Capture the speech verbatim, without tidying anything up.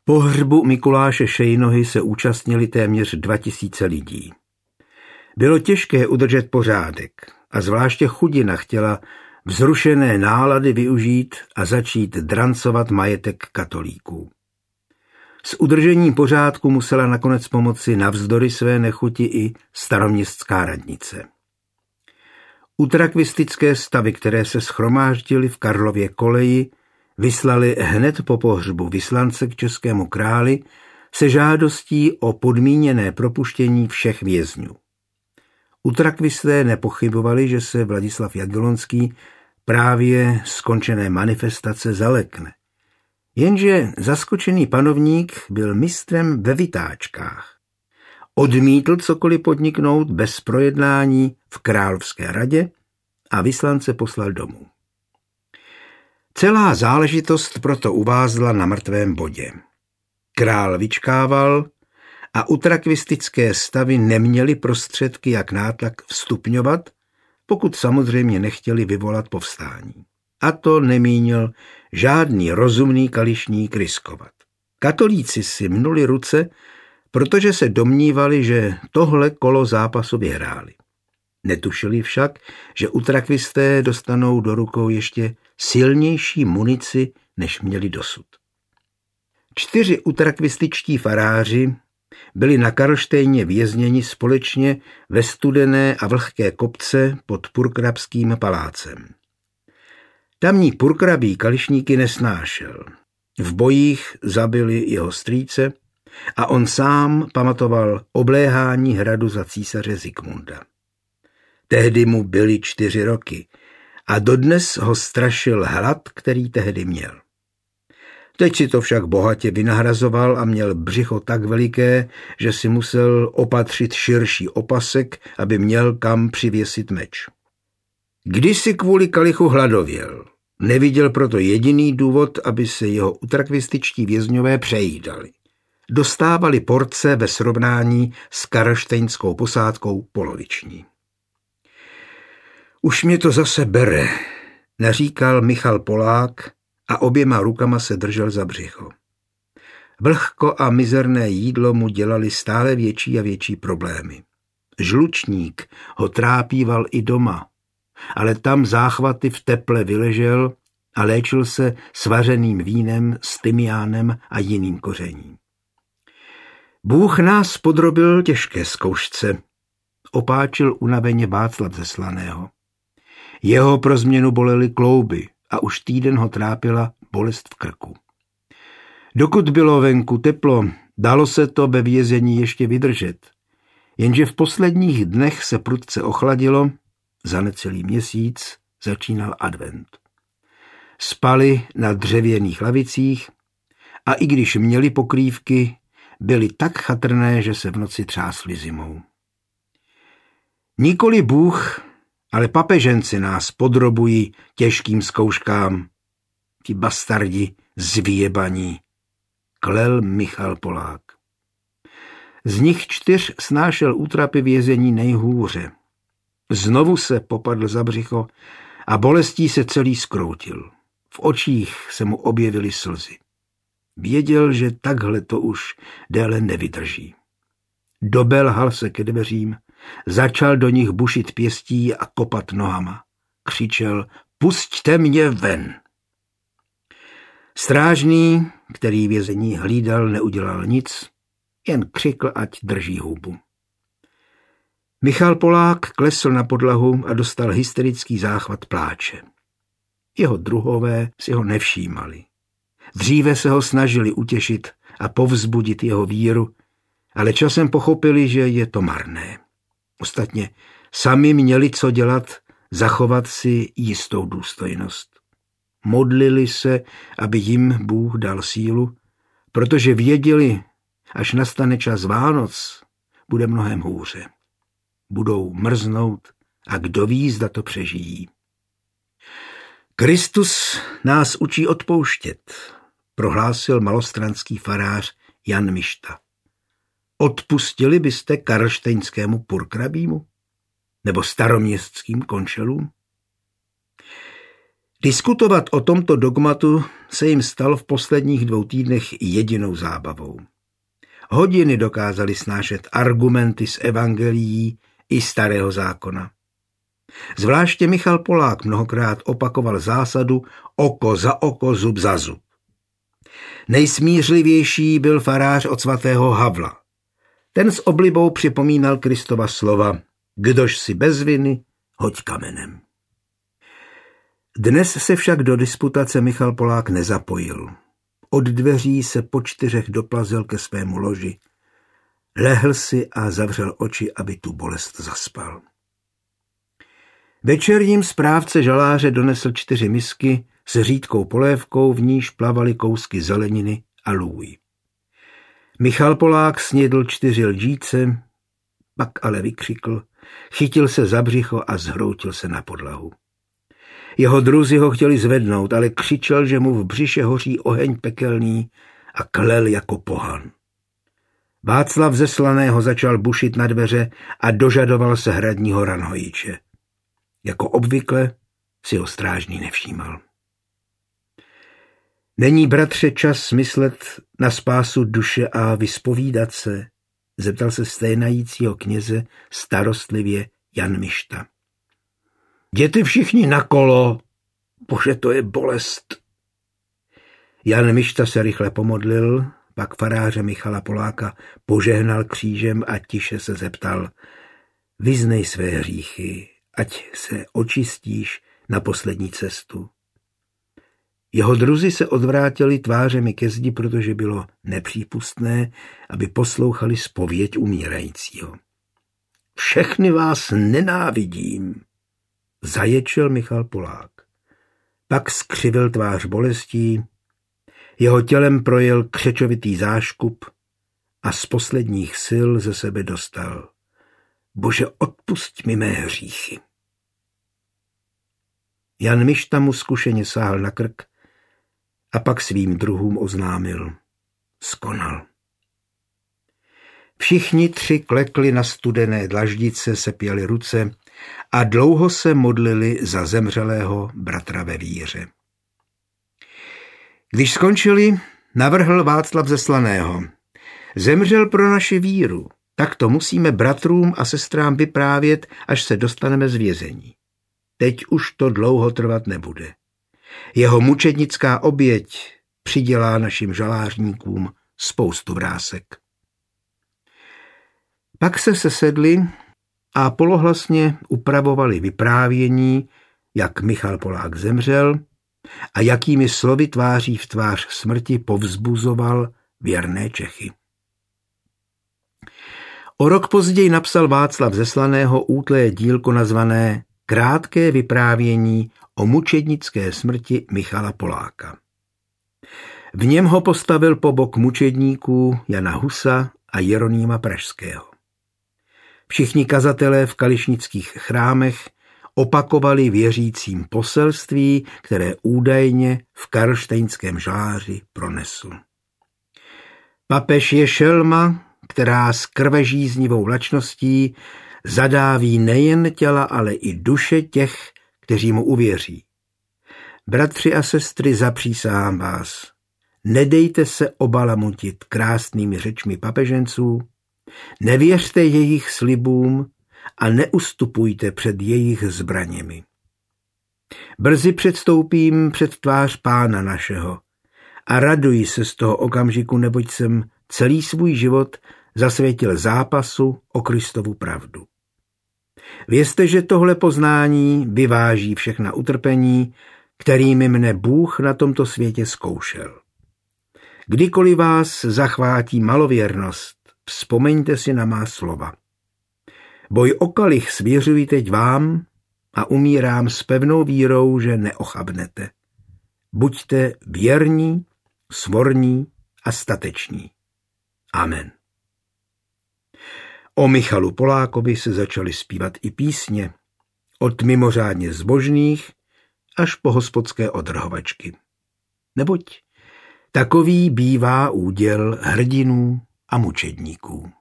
Pohřbu Mikuláše Šejnohy se účastnili téměř dva tisíce lidí. Bylo těžké udržet pořádek a zvláště chudina chtěla vzrušené nálady využít a začít drancovat majetek katolíků. S udržením pořádku musela nakonec pomoci navzdory své nechuti i staroměstská radnice. Utrakvistické stavy, které se shromáždily v Karlově koleji, vyslali hned po pohřbu vyslance k českému králi se žádostí o podmíněné propuštění všech vězňů. Utrakvisté nepochybovali, že se Vladislav Jagellonský právě skončené manifestace zalekne. Jenže zaskočený panovník byl mistrem ve vytáčkách. Odmítl cokoliv podniknout bez projednání v královské radě a vyslance poslal domů. Celá záležitost proto uvázla na mrtvém bodě. Král vyčkával a utrakvistické stavy neměly prostředky, jak nátlak vstupňovat, pokud samozřejmě nechtěli vyvolat povstání. A to nemínil žádný rozumný kališník riskovat. Katolíci si mnuli ruce, protože se domnívali, že tohle kolo zápasu vyhráli. Netušili však, že utrakvisté dostanou do rukou ještě silnější munici, než měli dosud. Čtyři utrakvističtí faráři byli na Karlštejně vězněni společně ve studené a vlhké kopce pod purkrabským palácem. Tamní purkrabí kališníky nesnášel. V bojích zabili jeho strýce a on sám pamatoval obléhání hradu za císaře Zikmunda. Tehdy mu byly čtyři roky a dodnes ho strašil hlad, který tehdy měl. Teď si to však bohatě vynahrazoval a měl břicho tak veliké, že si musel opatřit širší opasek, aby měl kam přivěsit meč. Kdysi kvůli kalichu hladověl. Neviděl proto jediný důvod, aby se jeho utrakvističtí vězňové přejídali. Dostávali porce ve srovnání s karlštejnskou posádkou poloviční. Už mě to zase bere, naříkal Michal Polák a oběma rukama se držel za břicho. Vlhko a mizerné jídlo mu dělali stále větší a větší problémy. Žlučník ho trápíval i doma, ale tam záchvaty v teple vyležel a léčil se svařeným vínem s tymiánem a jiným kořením. Bůh nás podrobil těžké zkoušce, opáčil unaveně Václav ze Slaného. Jeho pro změnu bolely klouby a už týden ho trápila bolest v krku. Dokud bylo venku teplo, dalo se to ve vězení ještě vydržet, jenže v posledních dnech se prudce ochladilo, za necelý měsíc začínal advent. Spali na dřevěných lavicích a i když měli pokrývky, byly tak chatrné, že se v noci třásli zimou. Nikoli Bůh, ale papeženci nás podrobují těžkým zkouškám. Ti bastardi zvěbaní, klel Michal Polák. Z nich čtyř snášel útrapy vězení nejhůře. Znovu se popadl za břicho a bolestí se celý zkroutil. V očích se mu objevily slzy. Věděl, že takhle to už déle nevydrží. Dobelhal se ke dveřím, začal do nich bušit pěstí a kopat nohama. Křičel, pusťte mě ven. Strážný, který vězení hlídal, neudělal nic, jen křikl, ať drží hubu. Michal Polák klesl na podlahu a dostal hysterický záchvat pláče. Jeho druhové si ho nevšímali. Dříve se ho snažili utěšit a povzbudit jeho víru, ale časem pochopili, že je to marné. Ostatně sami měli co dělat, zachovat si jistou důstojnost. Modlili se, aby jim Bůh dal sílu, protože věděli, až nastane čas Vánoc, bude mnohem hůře. Budou mrznout a kdo ví, zda to přežijí. Kristus nás učí odpouštět, prohlásil malostranský farář Jan Mišta. Odpustili byste karlštejnskému purkrabímu? Nebo staroměstským končelům? Diskutovat o tomto dogmatu se jim stalo v posledních dvou týdnech jedinou zábavou. Hodiny dokázali snášet argumenty z evangelií i starého zákona. Zvláště Michal Polák mnohokrát opakoval zásadu oko za oko, zub za zub. Nejsmířlivější byl farář od svatého Havla. Ten s oblibou připomínal Kristova slova: kdož si bez viny, hoď kamenem. Dnes se však do disputace Michal Polák nezapojil. Od dveří se po čtyřech doplazil ke svému loži. Lehl si a zavřel oči, aby tu bolest zaspal. Večer jim správce žaláře donesl čtyři misky s řídkou polévkou, v níž plavaly kousky zeleniny a lůj. Michal Polák snědl čtyři lžíce, pak ale vykřikl, chytil se za břicho a zhroutil se na podlahu. Jeho druzi ho chtěli zvednout, ale křičel, že mu v břiše hoří oheň pekelný a klel jako pohan. Václav ze Slaného začal bušit na dveře a dožadoval se hradního ranhojiče. Jako obvykle si ho strážný nevšímal. Není, bratře, čas myslet na spásu duše a vyspovídat se? Zeptal se sténajícího kněze starostlivě Jan Mišta. Jděte všichni na kolo, bože, to je bolest. Jan Mišta se rychle pomodlil, pak faráře Michala Poláka požehnal křížem a tiše se zeptal: vyznej své hříchy, ať se očistíš na poslední cestu. Jeho druzi se odvrátili tvářemi ke zdi, protože bylo nepřípustné, aby poslouchali zpověď umírajícího. Všechny vás nenávidím, zaječel Michal Polák. Pak skřivil tvář bolestí, jeho tělem projel křečovitý záškup a z posledních sil ze sebe dostal: bože, odpusť mi mé hříchy. Jan Mišta mu zkušeně sáhl na krk a pak svým druhům oznámil: skonal. Všichni tři klekli na studené dlaždice, sepěli ruce a dlouho se modlili za zemřelého bratra ve víře. Když skončili, navrhl Václav ze Slaného: zemřel pro naši víru, tak to musíme bratrům a sestrám vyprávět, až se dostaneme z vězení. Teď už to dlouho trvat nebude. Jeho mučednická oběť přidělá našim žalářníkům spoustu vrásek. Pak se sesedli a polohlasně upravovali vyprávění, jak Michal Polák zemřel a jakými slovy tváří v tvář smrti povzbuzoval věrné Čechy. O rok později napsal Václav ze Slaného útlé dílko nazvané Krátké vyprávění o mučednické smrti Michala Poláka. V něm ho postavil po bok mučedníků Jana Husa a Jeronýma Pražského. Všichni kazatelé v kališnických chrámech opakovali věřícím poselství, které údajně v karlštejnském žaláři pronesl. Papež je šelma, která s krvežíznivou lačností zadáví nejen těla, ale i duše těch, kteří mu uvěří. Bratři a sestry, zapřísahám vás, nedejte se obalamutit krásnými řečmi papeženců, nevěřte jejich slibům a neustupujte před jejich zbraněmi. Brzy předstoupím před tvář Pána našeho a raduji se z toho okamžiku, neboť jsem celý svůj život zasvětil zápasu o Kristovu pravdu. Vězte, že tohle poznání vyváží všechna utrpení, kterými mne Bůh na tomto světě zkoušel. Kdykoliv vás zachvátí malověrnost, vzpomeňte si na má slova. Boj o kalich svěřuji teď vám a umírám s pevnou vírou, že neochabnete. Buďte věrní, svorní a stateční. Amen. O Michalu Polákovi se začaly zpívat i písně, od mimořádně zbožných až po hospodské odrhovačky. Neboť takový bývá úděl hrdinů a mučedníků.